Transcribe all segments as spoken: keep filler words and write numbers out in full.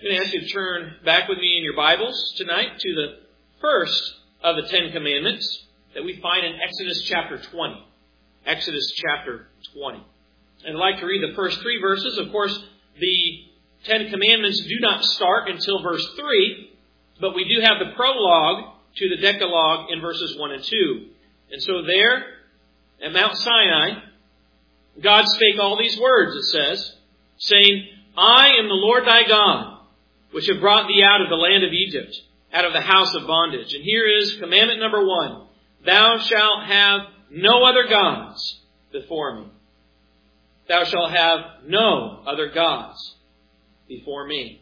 I'm going to ask you to turn back with me in your Bibles tonight to the first of the Ten Commandments that we find in Exodus chapter twenty. Exodus chapter twenty. And I'd like to read the first three verses. Of course, the Ten Commandments do not start until verse three, but we do have the prologue to the Decalogue in verses one and two. And so there, at Mount Sinai, God spake all these words, it says, saying, I am the Lord thy God, which have brought thee out of the land of Egypt, out of the house of bondage. And here is commandment number one. Thou shalt have no other gods before me. Thou shalt have no other gods before me.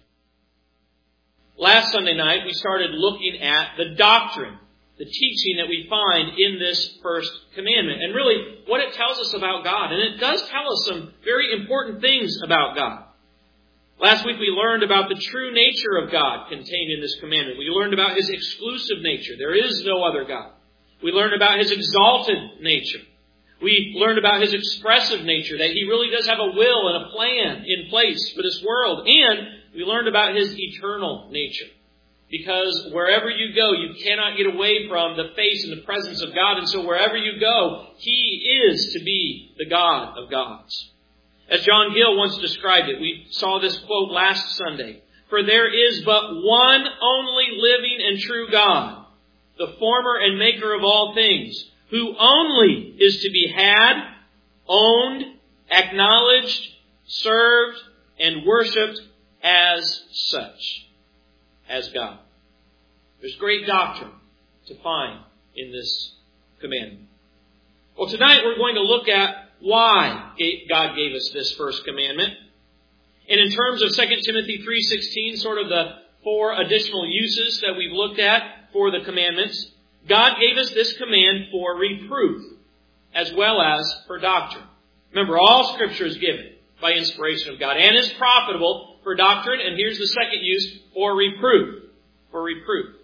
Last Sunday night, we started looking at the doctrine, the teaching that we find in this first commandment, and really what it tells us about God. And it does tell us some very important things about God. Last week we learned about the true nature of God contained in this commandment. We learned about His exclusive nature. There is no other God. We learned about His exalted nature. We learned about His expressive nature, that He really does have a will and a plan in place for this world. And we learned about His eternal nature. Because wherever you go, you cannot get away from the face and the presence of God. And so wherever you go, He is to be the God of gods. As John Gill once described it, we saw this quote last Sunday. For there is but one only living and true God, the former and maker of all things, who only is to be had, owned, acknowledged, served, and worshipped as such, as God. There's great doctrine to find in this commandment. Well, tonight we're going to look at why God gave us this first commandment. And in terms of Second Timothy three sixteen, sort of the four additional uses that we've looked at for the commandments, God gave us this command for reproof as well as for doctrine. Remember, all Scripture is given by inspiration of God and is profitable for doctrine. And here's the second use, for reproof. For reproof.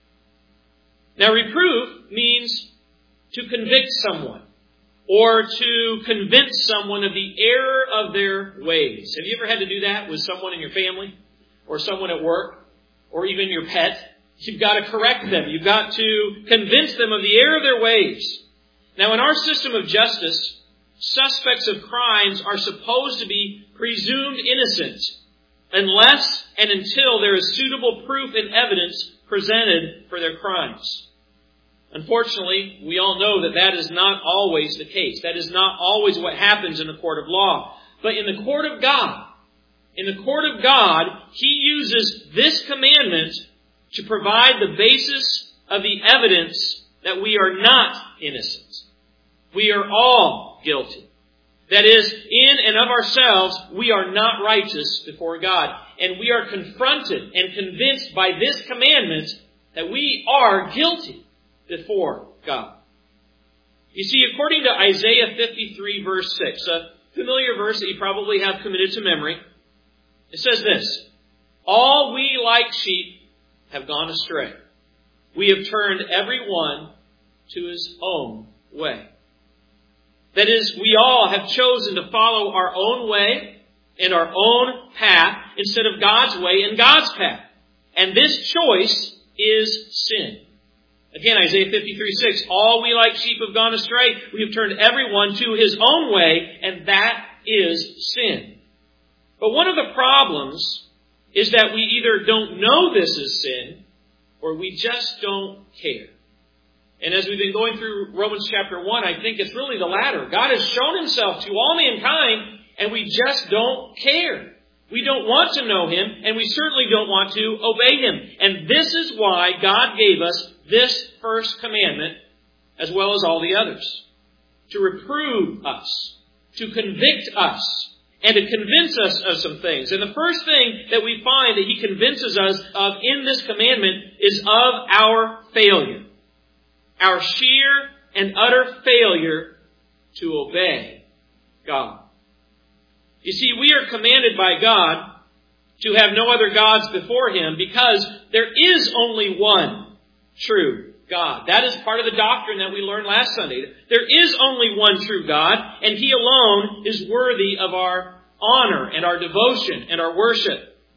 Now, reproof means to convict someone, or to convince someone of the error of their ways. Have you ever had to do that with someone in your family, or someone at work, or even your pet? You've got to correct them. You've got to convince them of the error of their ways. Now, in our system of justice, suspects of crimes are supposed to be presumed innocent unless and until there is suitable proof and evidence presented for their crimes. Unfortunately, we all know that that is not always the case. That is not always what happens in the court of law. But in the court of God, in the court of God, He uses this commandment to provide the basis of the evidence that we are not innocent. We are all guilty. That is, in and of ourselves, we are not righteous before God. And we are confronted and convinced by this commandment that we are guilty before God. You see, according to Isaiah fifty-three verse six, a familiar verse that you probably have committed to memory, it says this, all we like sheep have gone astray. We have turned every one to his own way. That is, we all have chosen to follow our own way and our own path instead of God's way and God's path. And this choice is sin. Again, Isaiah fifty-three six, all we like sheep have gone astray. We have turned everyone to his own way, and that is sin. But one of the problems is that we either don't know this is sin, or we just don't care. And as we've been going through Romans chapter one, I think it's really the latter. God has shown Himself to all mankind, and we just don't care. We don't want to know Him, and we certainly don't want to obey Him. And this is why God gave us this first commandment, as well as all the others. To reprove us, to convict us, and to convince us of some things. And the first thing that we find that He convinces us of in this commandment is of our failure. Our sheer and utter failure to obey God. You see, we are commanded by God to have no other gods before Him because there is only one true God. That is part of the doctrine that we learned last Sunday. There is only one true God, and He alone is worthy of our honor and our devotion and our worship.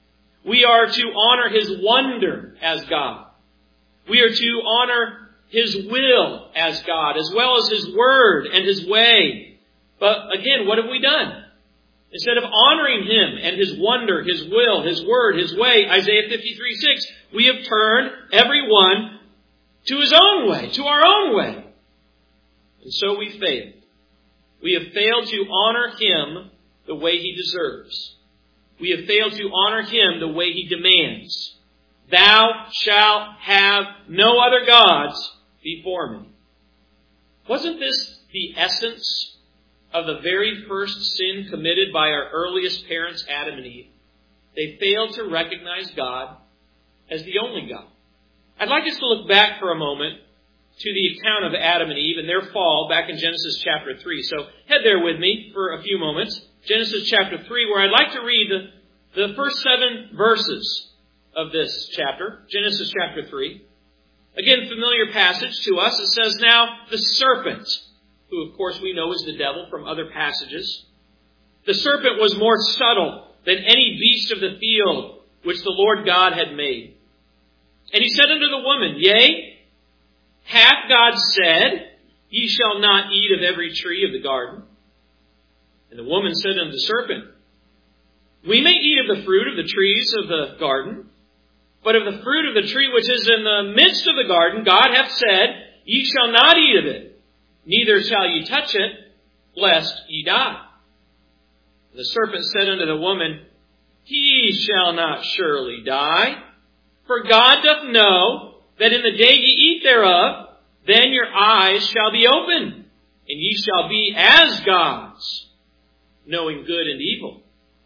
We are to honor His wonder as God. We are to honor His will as God, as well as His word and His way. But again, what have we done? Instead of honoring Him and His wonder, His will, His word, His way, Isaiah fifty-three six, we have turned everyone to his own way, to our own way. And so we failed. We have failed to honor Him the way He deserves. We have failed to honor Him the way He demands. Thou shalt have no other gods before me. Wasn't this the essence of the very first sin committed by our earliest parents, Adam and Eve? They failed to recognize God as the only God. I'd like us to look back for a moment to the account of Adam and Eve and their fall back in Genesis chapter three. So head there with me for a few moments. Genesis chapter three, where I'd like to read the, the first seven verses of this chapter. Genesis chapter three. Again, familiar passage to us. It says, now the serpent, who of course we know is the devil from other passages. The serpent was more subtle than any beast of the field which the Lord God had made. And he said unto the woman, Yea, hath God said, Ye shall not eat of every tree of the garden? And the woman said unto the serpent, We may eat of the fruit of the trees of the garden, but of the fruit of the tree which is in the midst of the garden, God hath said, Ye shall not eat of it, neither shall ye touch it, lest ye die. And the serpent said unto the woman, Ye shall not surely die, for God doth know that in the day ye eat thereof, then your eyes shall be opened, and ye shall be as gods, knowing good and evil.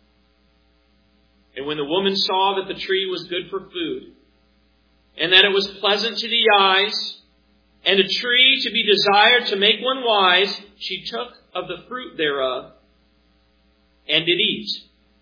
And when the woman saw that the tree was good for food, and that it was pleasant to the eyes, and a tree to be desired to make one wise, she took of the fruit thereof, and did eat.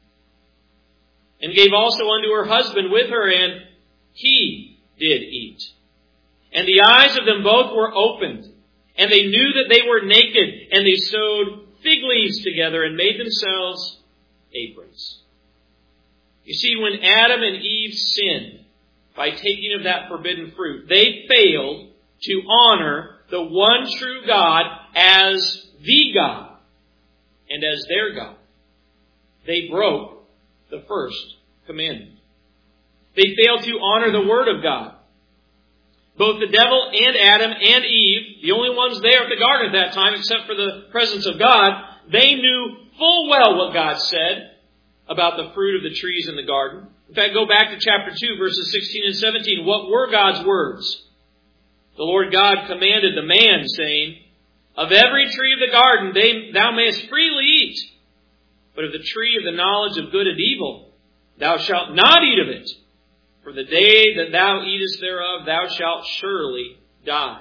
And gave also unto her husband with her, and he did eat. And the eyes of them both were opened, and they knew that they were naked, and they sewed fig leaves together, and made themselves aprons. You see, when Adam and Eve sinned by taking of that forbidden fruit, they failed to honor the one true God as the God and as their God. They broke the first commandment. They failed to honor the Word of God. Both the devil and Adam and Eve, the only ones there at the garden at that time, except for the presence of God, they knew full well what God said about the fruit of the trees in the garden. In fact, go back to chapter two, verses sixteen and seventeen. What were God's words? The Lord God commanded the man, saying, Of every tree of the garden they, thou mayest freely eat, but of the tree of the knowledge of good and evil thou shalt not eat of it. For the day that thou eatest thereof, thou shalt surely die.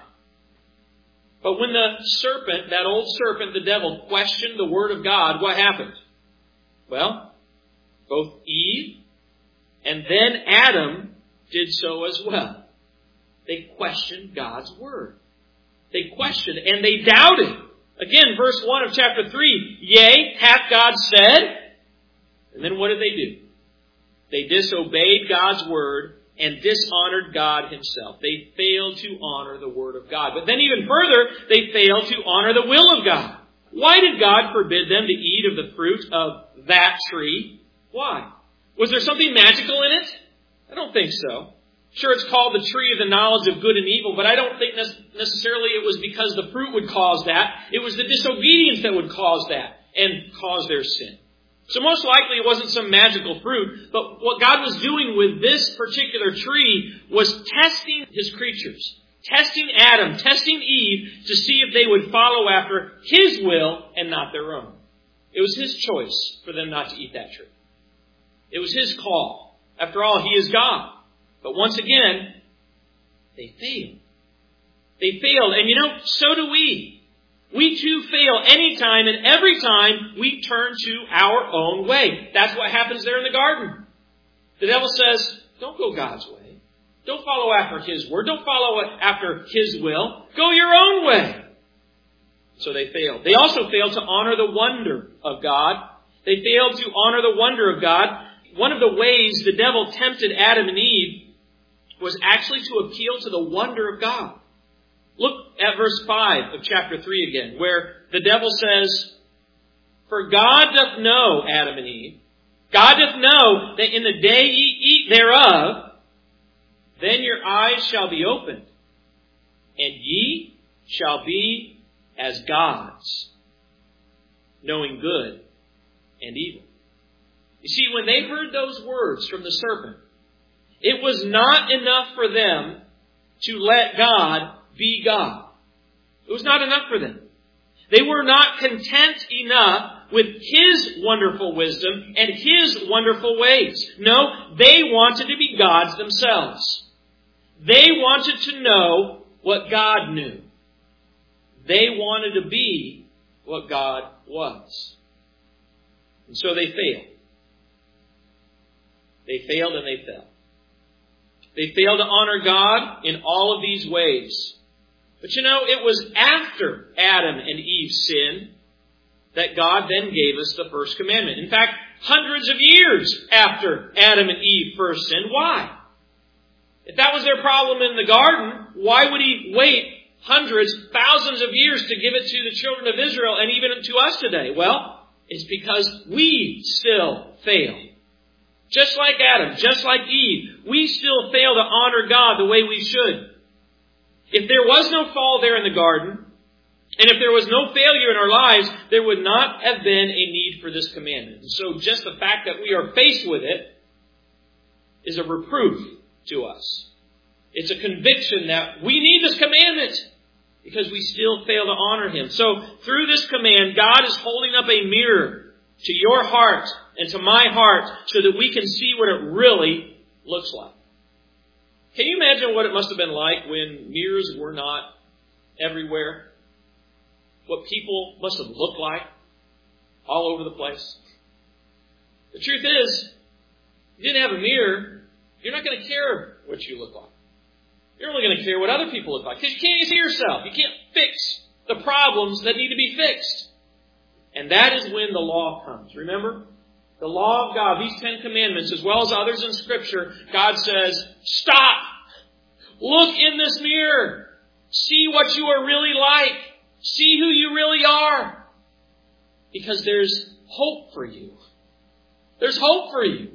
But when the serpent, that old serpent, the devil, questioned the Word of God, what happened? Well, both Eve and then Adam did so as well. They questioned God's Word. They questioned and they doubted. Again, verse one of chapter three, Yea, hath God said? And then what did they do? They disobeyed God's Word and dishonored God Himself. They failed to honor the Word of God. But then even further, they failed to honor the will of God. Why did God forbid them to eat of the fruit of that tree? Why? Was there something magical in it? I don't think so. Sure, it's called the tree of the knowledge of good and evil, but I don't think necessarily it was because the fruit would cause that. It was the disobedience that would cause that and cause their sin. So most likely it wasn't some magical fruit, but what God was doing with this particular tree was testing His creatures, testing Adam, testing Eve to see if they would follow after His will and not their own. It was His choice for them not to eat that tree. It was His call. After all, He is God. But once again, they failed. They failed. And you know, so do we. We too fail anytime and every time we turn to our own way. That's what happens there in the garden. The devil says, don't go God's way. Don't follow after His word. Don't follow after His will. Go your own way. So they failed. They also failed to honor the wonder of God. They failed to honor the wonder of God. one of the ways the devil tempted Adam and Eve was actually to appeal to the wonder of God. Look at verse five of chapter three again, where the devil says, "For God doth know," Adam and Eve, "God doth know that in the day ye eat thereof, then your eyes shall be opened, and ye shall be as gods, knowing good and evil." You see, when they heard those words from the serpent, it was not enough for them to let God be God. It was not enough for them. They were not content enough with His wonderful wisdom and His wonderful ways. No, they wanted to be gods themselves. They wanted to know what God knew. They wanted to be what God was. And so they failed. They failed and they fell. They failed to honor God in all of these ways. But you know, it was after Adam and Eve sinned that God then gave us the first commandment. In fact, hundreds of years after Adam and Eve first sinned. Why? If that was their problem in the garden, why would He wait hundreds, thousands of years to give it to the children of Israel and even to us today? Well, it's because we still fail. Just like Adam, just like Eve, we still fail to honor God the way we should. If there was no fall there in the garden, and if there was no failure in our lives, there would not have been a need for this commandment. And so just the fact that we are faced with it is a reproof to us. It's a conviction that we need this commandment because we still fail to honor Him. So through this command, God is holding up a mirror to your heart and to my heart so that we can see what it really looks like. Can you imagine what it must have been like when mirrors were not everywhere? What people must have looked like all over the place? The truth is, if you didn't have a mirror, you're not going to care what you look like. You're only going to care what other people look like because you can't see yourself. You can't fix the problems that need to be fixed. And that is when the law comes. Remember? The law of God, these Ten Commandments, as well as others in Scripture, God says, stop! Look in this mirror. See what you are really like. See who you really are. Because there's hope for you. There's hope for you.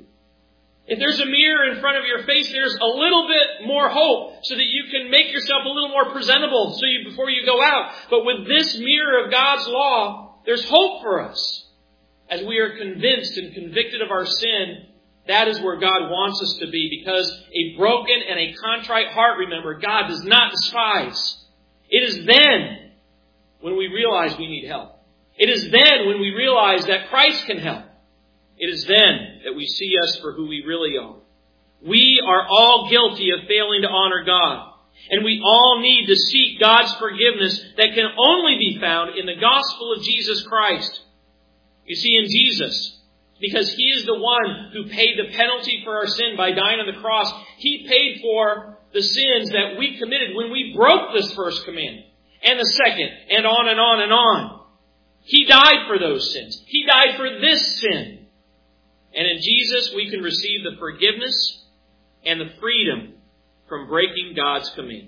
If there's a mirror in front of your face, there's a little bit more hope so that you can make yourself a little more presentable so you, before you go out. But with this mirror of God's law, there's hope for us. As we are convinced and convicted of our sin, that is where God wants us to be. Because a broken and a contrite heart, remember, God does not despise. It is then when we realize we need help. It is then when we realize that Christ can help. It is then that we see us for who we really are. We are all guilty of failing to honor God. And we all need to seek God's forgiveness that can only be found in the gospel of Jesus Christ. You see, in Jesus, because He is the one who paid the penalty for our sin by dying on the cross, He paid for the sins that we committed when we broke this first commandment, and the second, and on and on and on. He died for those sins. He died for this sin. And in Jesus, we can receive the forgiveness and the freedom from breaking God's command.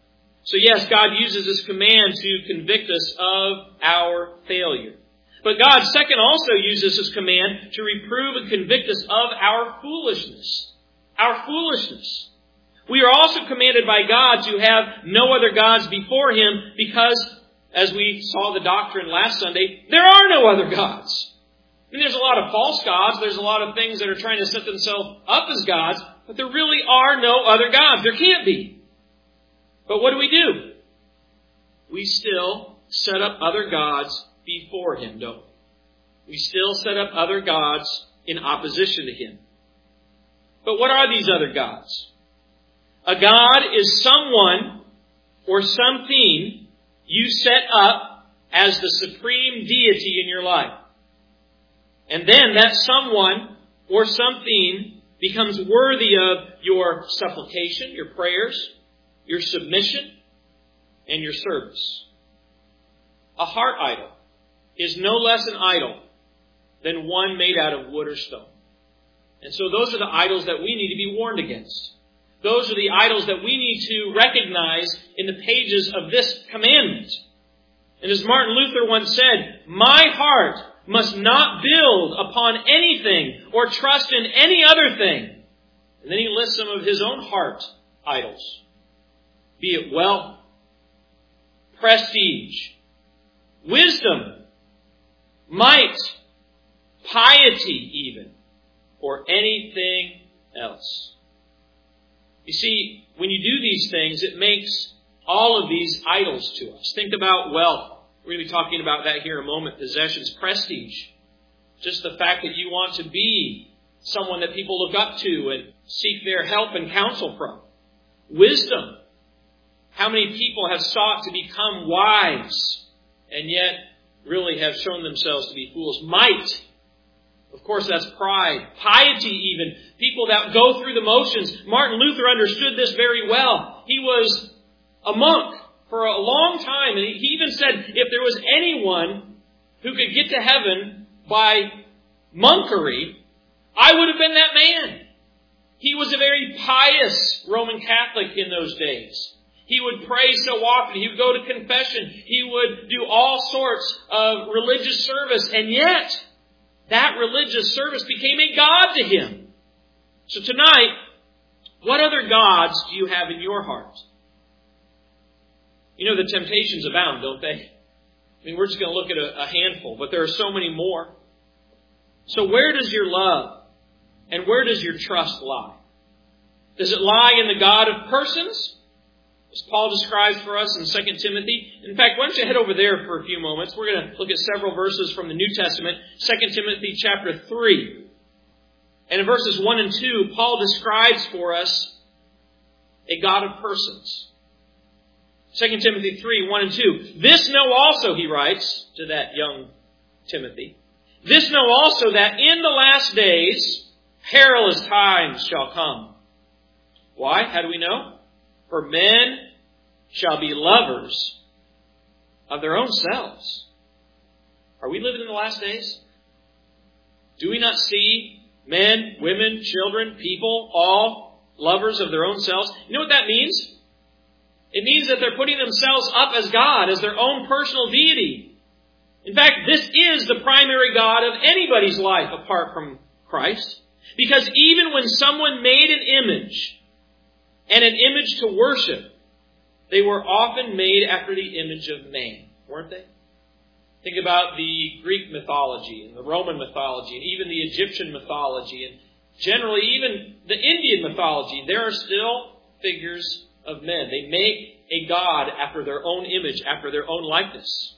So yes, God uses this command to convict us of our failure. But God, second, also uses His command to reprove and convict us of our foolishness. Our foolishness. We are also commanded by God to have no other gods before Him because, as we saw the doctrine last Sunday, there are no other gods. I mean, there's a lot of false gods. There's a lot of things that are trying to set themselves up as gods, but there really are no other gods. There can't be. But what do we do? We still set up other gods before Him, don't we? We still set up other gods in opposition to Him. But what are these other gods? A god is someone or something you set up as the supreme deity in your life. And then that someone or something becomes worthy of your supplication, your prayers, your submission, and your service. A heart idol is no less an idol than one made out of wood or stone. And so those are the idols that we need to be warned against. Those are the idols that we need to recognize in the pages of this commandment. And as Martin Luther once said, my heart must not build upon anything or trust in any other thing. And then he lists some of his own heart idols. Be it wealth, prestige, wisdom, might, piety even, or anything else. You see, when you do these things, it makes all of these idols to us. Think about wealth. We're going to be talking about that here in a moment. Possessions, prestige. Just the fact that you want to be someone that people look up to and seek their help and counsel from. Wisdom. How many people have sought to become wise and yet really have shown themselves to be fools? Might. Of course, that's pride. Piety even. People that go through the motions. Martin Luther understood this very well. He was a monk for a long time. And he even said if there was anyone who could get to heaven by monkery, I would have been that man. He was a very pious Roman Catholic in those days. He would pray so often. He would go to confession. He would do all sorts of religious service. And yet, that religious service became a god to him. So tonight, what other gods do you have in your heart? You know, the temptations abound, don't they? I mean, we're just going to look at a, a handful, but there are so many more. So where does your love and where does your trust lie? Does it lie in the God of persons, as Paul describes for us in Second Timothy? In fact, why don't you head over there for a few moments? We're going to look at several verses from the New Testament, Second Timothy chapter three. And in verses one and two, Paul describes for us a God of persons. Second Timothy three, one and two. This know also, he writes to that young Timothy, this know also that in the last days perilous times shall come. Why? How do we know? For men shall be lovers of their own selves. Are we living in the last days? Do we not see men, women, children, people, all lovers of their own selves? You know what that means? It means that they're putting themselves up as God, as their own personal deity. In fact, this is the primary God of anybody's life apart from Christ. Because even when someone made an image, and an image to worship, they were often made after the image of man, weren't they? Think about the Greek mythology and the Roman mythology and even the Egyptian mythology and generally even the Indian mythology. There are still figures of men. They make a god after their own image, after their own likeness.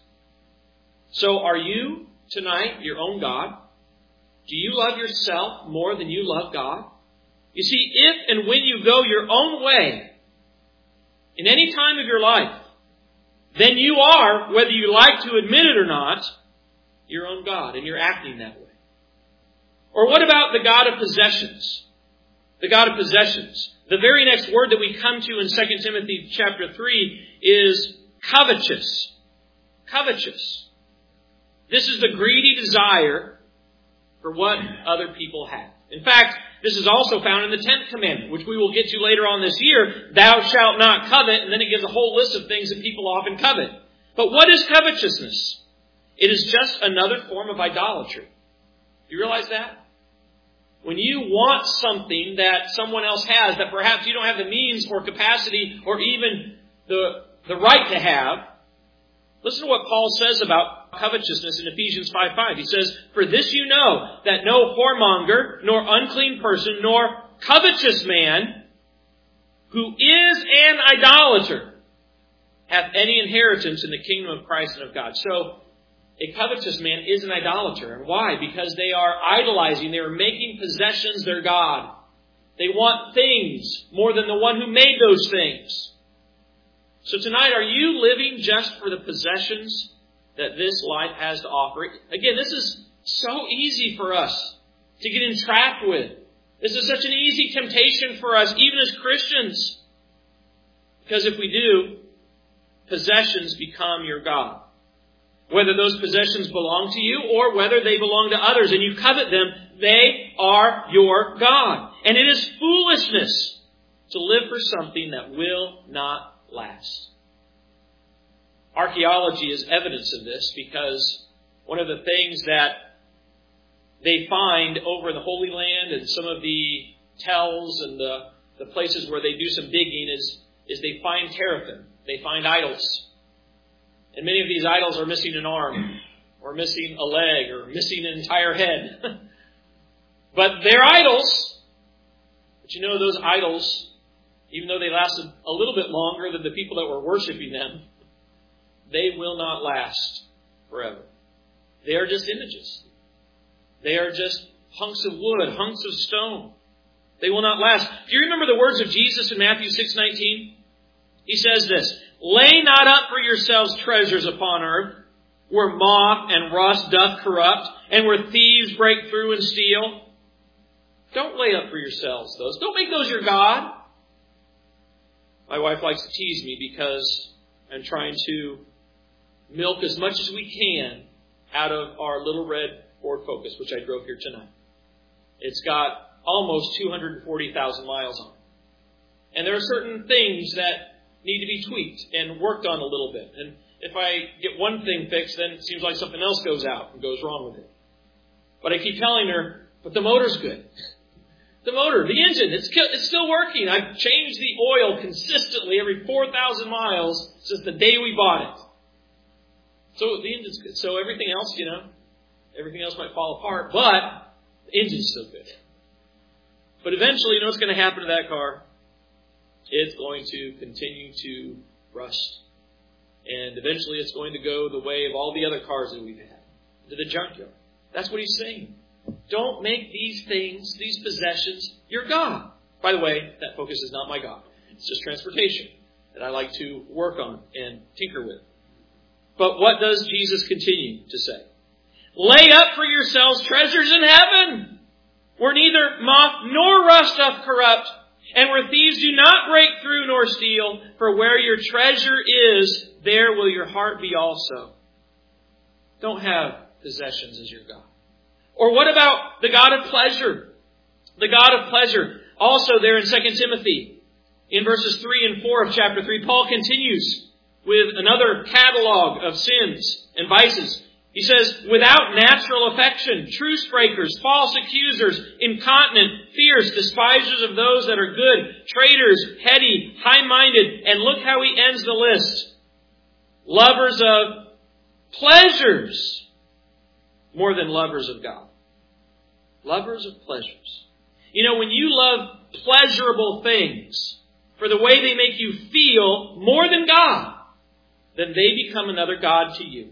So are you tonight your own God? Do you love yourself more than you love God? You see, if and when you go your own way, in any time of your life, then you are, whether you like to admit it or not, your own God, and you're acting that way. Or what about the God of possessions? The God of possessions. The very next word that we come to in Second Timothy chapter three is covetous. Covetous. This is the greedy desire for what other people have. In fact, this is also found in the tenth commandment, which we will get to later on this year. Thou shalt not covet, and then it gives a whole list of things that people often covet. But what is covetousness? It is just another form of idolatry. Do you realize that? When you want something that someone else has that perhaps you don't have the means or capacity or even the, the right to have, listen to what Paul says about covetousness in Ephesians five five. He says, for this you know, that no whoremonger, nor unclean person, nor covetous man, who is an idolater, hath any inheritance in the kingdom of Christ and of God. So, a covetous man is an idolater. And why? Because they are idolizing. They are making possessions their God. They want things more than the one who made those things. So tonight, are you living just for the possessions that this life has to offer? Again, this is so easy for us to get entrapped with. This is such an easy temptation for us, even as Christians. Because if we do, possessions become your God. Whether those possessions belong to you or whether they belong to others and you covet them, they are your God. And it is foolishness to live for something that will not last. Archaeology is evidence of this because one of the things that they find over in the Holy Land and some of the tells and the, the places where they do some digging is, is they find teraphim. They find idols. And many of these idols are missing an arm, or missing a leg, or missing an entire head. But they're idols. But you know, those idols, even though they lasted a little bit longer than the people that were worshiping them, they will not last forever. They are just images. They are just hunks of wood, hunks of stone. They will not last. Do you remember the words of Jesus in Matthew six nineteen? He says this, "Lay not up for yourselves treasures upon earth, where moth and rust doth corrupt, and where thieves break through and steal." Don't lay up for yourselves those. Don't make those your God. My wife likes to tease me because I'm trying to milk as much as we can out of our little red Ford Focus, which I drove here tonight. It's got almost two hundred forty thousand miles on it. And there are certain things that need to be tweaked and worked on a little bit. And if I get one thing fixed, then it seems like something else goes out and goes wrong with it. But I keep telling her, but the motor's good. The motor, the engine, it's, it's still working. I've changed the oil consistently every four thousand miles since the day we bought it. So the engine's good. So everything else, you know, everything else might fall apart, but the engine's still good. But eventually, you know what's going to happen to that car? It's going to continue to rust. And eventually it's going to go the way of all the other cars that we've had, to the junkyard. That's what he's saying. Don't make these things, these possessions, your God. By the way, that Focus is not my God. It's just transportation that I like to work on and tinker with. But what does Jesus continue to say? Lay up for yourselves treasures in heaven, where neither moth nor rust doth corrupt, and where thieves do not break through nor steal. For where your treasure is, there will your heart be also. Don't have possessions as your God. Or what about the God of pleasure? The God of pleasure. Also there in Second Timothy, in verses three and four of chapter three, Paul continues with another catalog of sins and vices. He says, without natural affection, truce breakers, false accusers, incontinent, fierce, despisers of those that are good, traitors, heady, high-minded, and look how he ends the list. Lovers of pleasures more than lovers of God. Lovers of pleasures. You know, when you love pleasurable things for the way they make you feel more than God, then they become another God to you.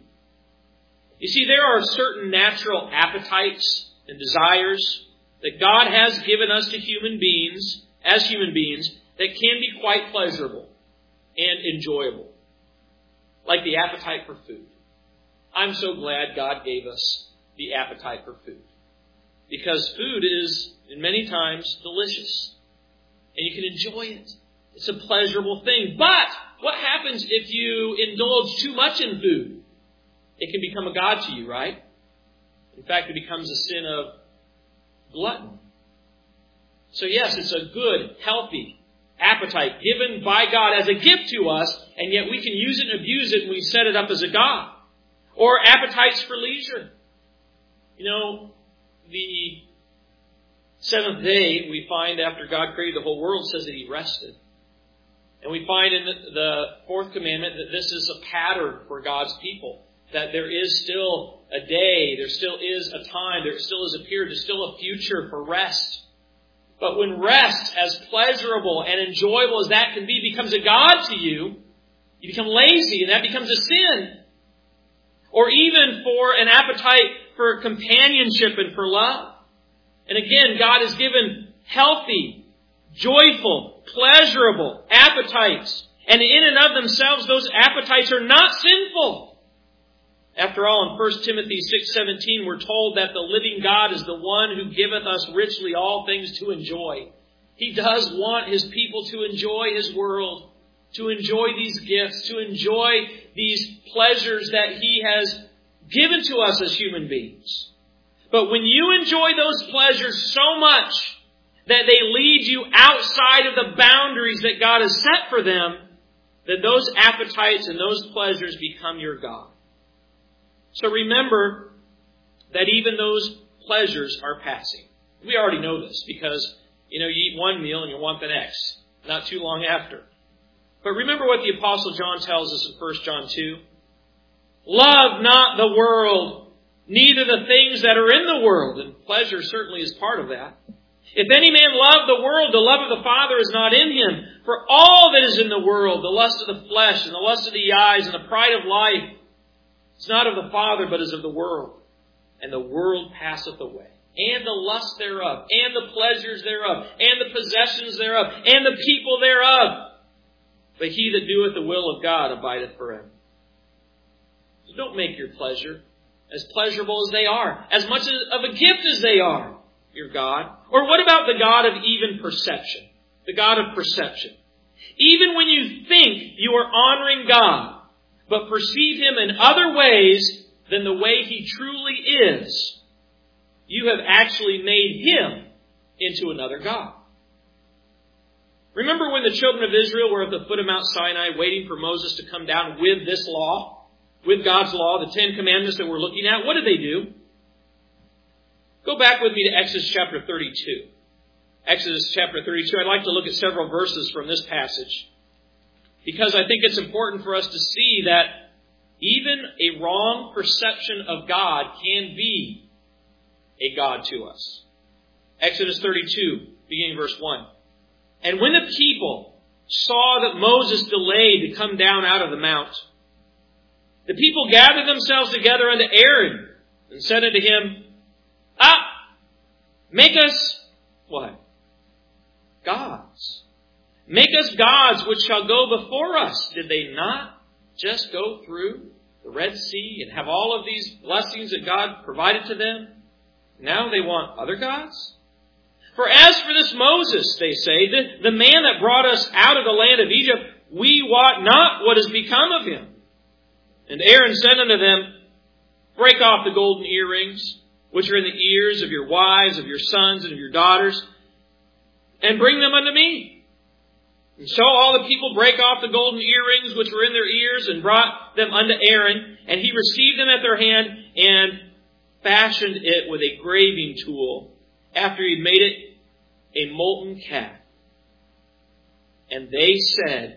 You see, there are certain natural appetites and desires that God has given us to human beings, as human beings, that can be quite pleasurable and enjoyable. Like the appetite for food. I'm so glad God gave us the appetite for food. Because food is, in many times, delicious. And you can enjoy it. It's a pleasurable thing. But what happens if you indulge too much in food? It can become a god to you, right? In fact, it becomes a sin of gluttony. So yes, it's a good, healthy appetite given by God as a gift to us, and yet we can use it and abuse it when we set it up as a god. Or appetites for leisure. You know, the seventh day we find after God created the whole world says that He rested. And we find in the, the fourth commandment that this is a pattern for God's people. That there is still a day, there still is a time, there still is a period, there's still a future for rest. But when rest, as pleasurable and enjoyable as that can be, becomes a god to you, you become lazy and that becomes a sin. Or even for an appetite for companionship and for love. And again, God has given healthy, joyful, pleasurable appetites. And in and of themselves, those appetites are not sinful. After all, in First Timothy six seventeen, we're told that the living God is the one who giveth us richly all things to enjoy. He does want His people to enjoy His world, to enjoy these gifts, to enjoy these pleasures that He has given to us as human beings. But when you enjoy those pleasures so much that they lead you outside of the boundaries that God has set for them, then those appetites and those pleasures become your God. So remember that even those pleasures are passing. We already know this because, you know, you eat one meal and you want the next, not too long after. But remember what the Apostle John tells us in First John two. Love not the world, neither the things that are in the world. And pleasure certainly is part of that. If any man love the world, the love of the Father is not in him. For all that is in the world, the lust of the flesh and the lust of the eyes and the pride of life, it's not of the Father, but is of the world. And the world passeth away, and the lust thereof, and the pleasures thereof, and the possessions thereof, and the people thereof. But he that doeth the will of God abideth forever. So don't make your pleasure as pleasurable as they are, as much of a gift as they are, your God. Or what about the God of even perception? The God of perception. Even when you think you are honoring God, but perceive Him in other ways than the way He truly is, you have actually made Him into another God. Remember when the children of Israel were at the foot of Mount Sinai waiting for Moses to come down with this law, with God's law, the Ten Commandments that we're looking at? What did they do? Go back with me to Exodus chapter thirty-two. Exodus chapter thirty-two. I'd like to look at several verses from this passage because I think it's important for us to see that even a wrong perception of God can be a God to us. Exodus thirty-two, beginning verse one. And when the people saw that Moses delayed to come down out of the mount, the people gathered themselves together unto Aaron and said unto him, Up, make us, what? Gods. Make us gods which shall go before us. Did they not just go through the Red Sea and have all of these blessings that God provided to them? Now they want other gods? For as for this Moses, they say, the, the man that brought us out of the land of Egypt, we wot not what has become of him. And Aaron said unto them, Break off the golden earrings, which are in the ears of your wives, of your sons, and of your daughters, and bring them unto me. And so all the people brake off the golden earrings which were in their ears, and brought them unto Aaron, and he received them at their hand, and fashioned it with a graving tool, after he had made it a molten calf. And they said,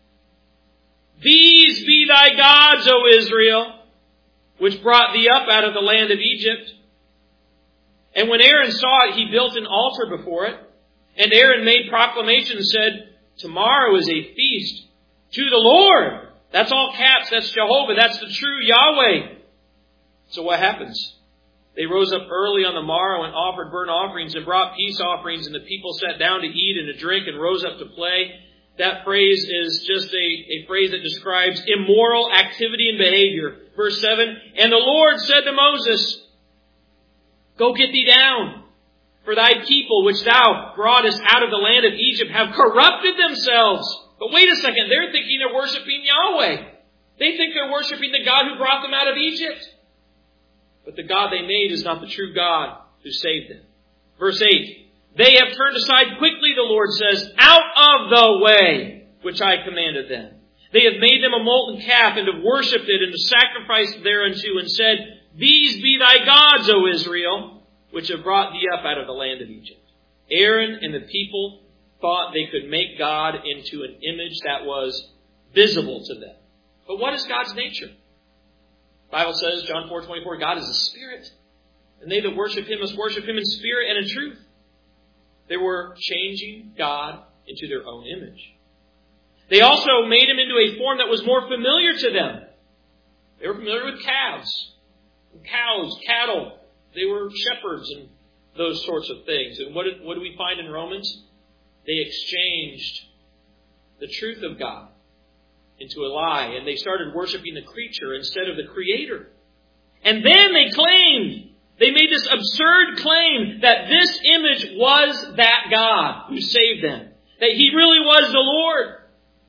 These be thy gods, O Israel, which brought thee up out of the land of Egypt. And when Aaron saw it, he built an altar before it. And Aaron made proclamation and said, Tomorrow is a feast to the Lord. That's all caps. That's Jehovah. That's the true Yahweh. So what happens? They rose up early on the morrow and offered burnt offerings and brought peace offerings, and the people sat down to eat and to drink and rose up to play. That phrase is just a, a phrase that describes immoral activity and behavior. Verse seven, And the Lord said to Moses, Go get thee down, for thy people which thou broughtest out of the land of Egypt have corrupted themselves. But wait a second, they're thinking they're worshiping Yahweh. They think they're worshiping the God who brought them out of Egypt. But the God they made is not the true God who saved them. Verse eight, They have turned aside quickly, the Lord says, out of the way which I commanded them. They have made them a molten calf, and have worshipped it, and have sacrificed thereunto, and said, These be thy gods, O Israel, which have brought thee up out of the land of Egypt. Aaron and the people thought they could make God into an image that was visible to them. But what is God's nature? The Bible says, John four twenty-four, God is a spirit, and they that worship Him must worship Him in spirit and in truth. They were changing God into their own image. They also made Him into a form that was more familiar to them. They were familiar with calves, cows, cattle. They were shepherds and those sorts of things. And what did, what do we find in Romans? They exchanged the truth of God into a lie, and they started worshiping the creature instead of the Creator. And then they claimed, they made this absurd claim that this image was that God who saved them, that He really was the Lord.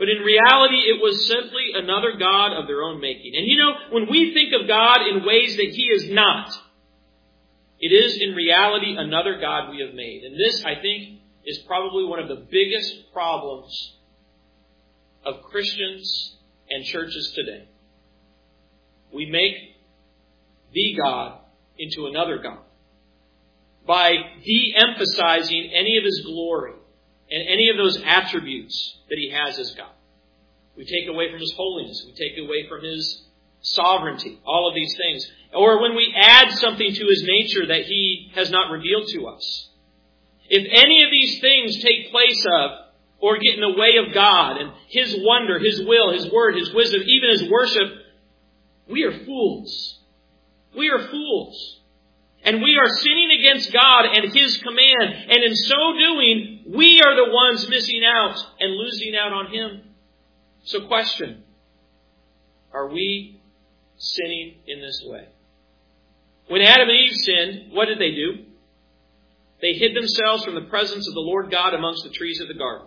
But in reality, it was simply another god of their own making. And you know, when we think of God in ways that He is not, it is in reality another god we have made. And this, I think, is probably one of the biggest problems of Christians and churches today. We make the God into another God by de-emphasizing any of His glory and any of those attributes that He has as God. We take away from His holiness. We take away from His sovereignty. All of these things. Or when we add something to His nature that He has not revealed to us. If any of these things take place of or get in the way of God and His wonder, His will, His word, His wisdom, even His worship, we are fools. We are fools. And we are sinning against God and His command. And in so doing, we are the ones missing out and losing out on Him. So question, are we sinning in this way? When Adam and Eve sinned, what did they do? They hid themselves from the presence of the Lord God amongst the trees of the garden.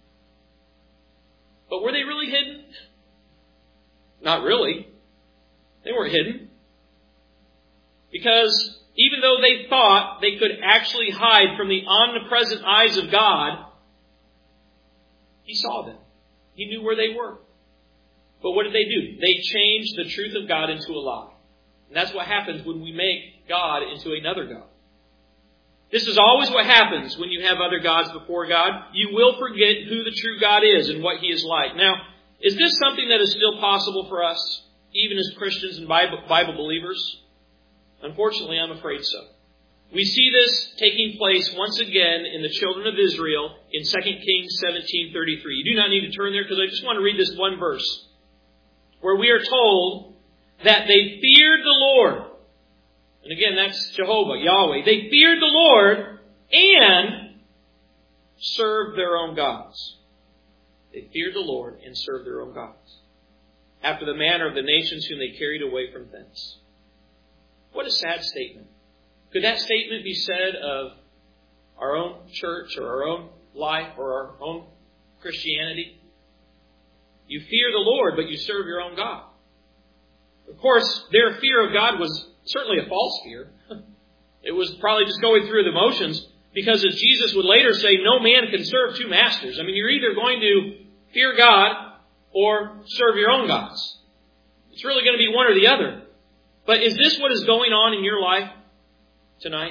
But were they really hidden? Not really. They weren't hidden. Because even though they thought they could actually hide from the omnipresent eyes of God, He saw them. He knew where they were. But what did they do? They changed the truth of God into a lie. And that's what happens when we make God into another God. This is always what happens when you have other gods before God. You will forget who the true God is and what He is like. Now, is this something that is still possible for us, even as Christians and Bible, Bible believers? Unfortunately, I'm afraid so. We see this taking place once again in the children of Israel in Second Kings seventeen thirty-three. You do not need to turn there because I just want to read this one verse where we are told that they feared the Lord. And again, that's Jehovah, Yahweh. They feared the Lord and served their own gods. They feared the Lord and served their own gods, after the manner of the nations whom they carried away from thence. What a sad statement. Could that statement be said of our own church or our own life or our own Christianity? You fear the Lord, but you serve your own God. Of course, their fear of God was certainly a false fear. It was probably just going through the motions, because as Jesus would later say, no man can serve two masters. I mean, you're either going to fear God or serve your own gods. It's really going to be one or the other. But is this what is going on in your life tonight?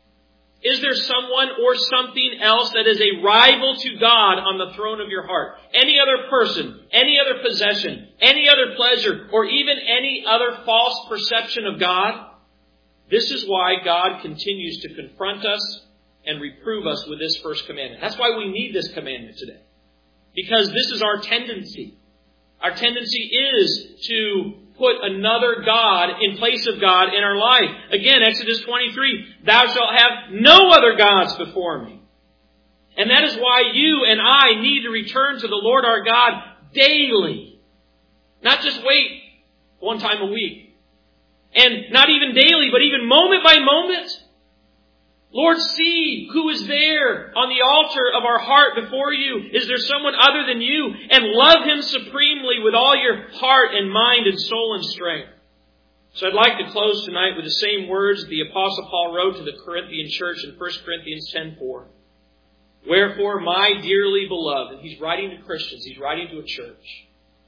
Is there someone or something else that is a rival to God on the throne of your heart? Any other person, any other possession, any other pleasure, or even any other false perception of God? This is why God continues to confront us and reprove us with this first commandment. That's why we need this commandment today. Because this is our tendency. Our tendency is to put another God in place of God in our life. Again, Exodus twenty-three, thou shalt have no other gods before me. And that is why you and I need to return to the Lord our God daily. Not just wait one time a week. And not even daily, but even moment by moment. Lord, see who is there on the altar of our heart before you. Is there someone other than you? And love Him supremely with all your heart and mind and soul and strength. So I'd like to close tonight with the same words the Apostle Paul wrote to the Corinthian church in First Corinthians ten four. Wherefore, my dearly beloved, and he's writing to Christians, he's writing to a church.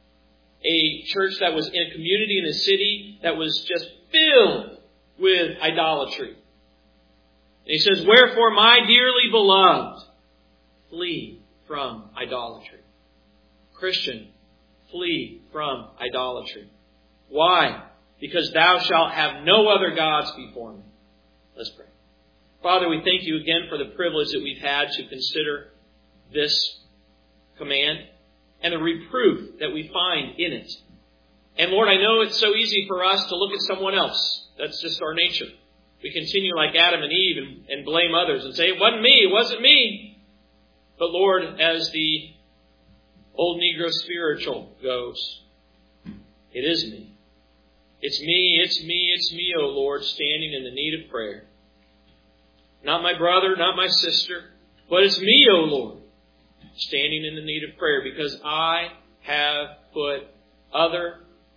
A church that was in a community in a city that was just filled with idolatry. And he says, wherefore, my dearly beloved, flee from idolatry. Christian, flee from idolatry. Why? Because thou shalt have no other gods before me. Let's pray. Father, we thank you again for the privilege that we've had to consider this command and the reproof that we find in it. And Lord, I know it's so easy for us to look at someone else. That's just our nature. We continue like Adam and Eve and, and blame others and say, it wasn't me, it wasn't me. But Lord, as the old Negro spiritual goes, it is me. It's me, it's me, it's me, O Lord, standing in the need of prayer. Not my brother, not my sister, but it's me, O Lord, standing in the need of prayer, because I have put other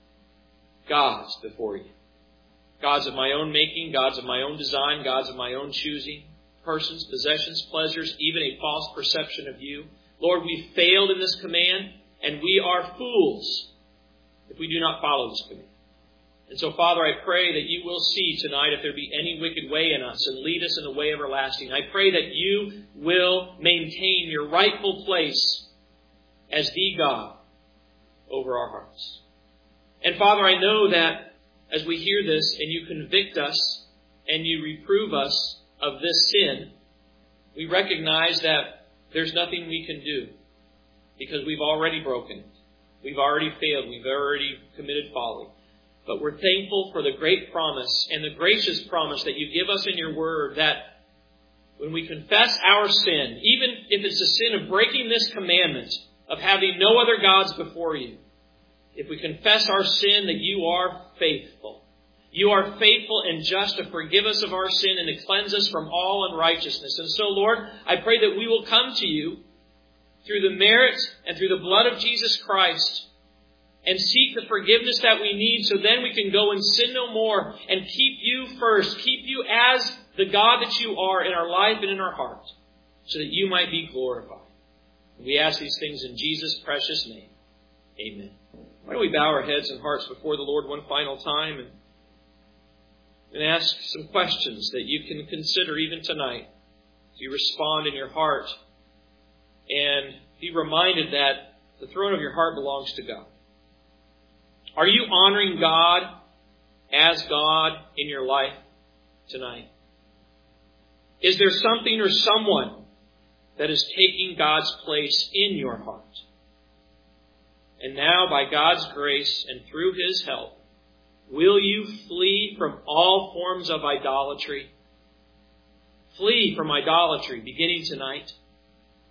gods before you. Gods of my own making, gods of my own design, gods of my own choosing, persons, possessions, pleasures, even a false perception of you. Lord, we failed in this command, and we are fools if we do not follow this command. And so, Father, I pray that you will see tonight if there be any wicked way in us and lead us in the way everlasting. I pray that you will maintain your rightful place as the God over our hearts. And Father, I know that as we hear this and you convict us and you reprove us of this sin, we recognize that there's nothing we can do because we've already broken it. We've already failed. We've already committed folly. But we're thankful for the great promise and the gracious promise that you give us in your word that when we confess our sin, even if it's a sin of breaking this commandment of having no other gods before you, if we confess our sin, that you are faithful. You are faithful and just to forgive us of our sin and to cleanse us from all unrighteousness. And so, Lord, I pray that we will come to you through the merit and through the blood of Jesus Christ and seek the forgiveness that we need so then we can go and sin no more and keep you first. Keep you as the God that you are in our life and in our heart so that you might be glorified. We ask these things in Jesus' precious name. Amen. Why don't we bow our heads and hearts before the Lord one final time and, and ask some questions that you can consider even tonight as you respond in your heart and be reminded that the throne of your heart belongs to God. Are you honoring God as God in your life tonight? Is there something or someone that is taking God's place in your heart? And now, by God's grace and through His help, will you flee from all forms of idolatry? Flee from idolatry beginning tonight.